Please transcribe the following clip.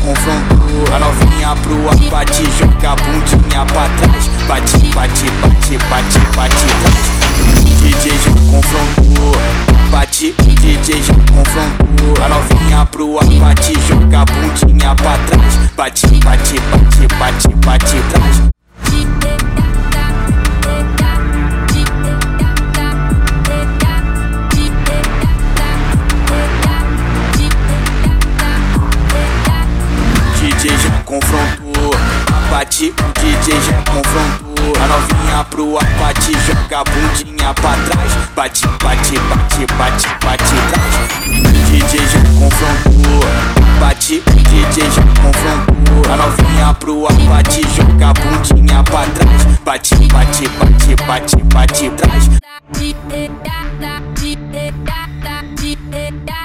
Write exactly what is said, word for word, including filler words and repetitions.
confrontou. A novinha pro ar, bate, joga a bundinha pra trás. Bate, bate, bate, bate, bate trás. D J já confrontou. Bate, D J já confrontou. A novinha pro ar, bate, joga a bundinha pra trás. Bate, bate, bate, bate, bate trás. D J já confrontou. Bate, o D J já confrontou. A novinha pro ar, bate, joga a bundinha pra trás. Bate, bate, bate, bate, bate trás. D J já confrontou. Bate, o D J já confrontou. A novinha pro ar, bate, joga a bundinha pra trás. Bate, bate, bate, bate, bate trás.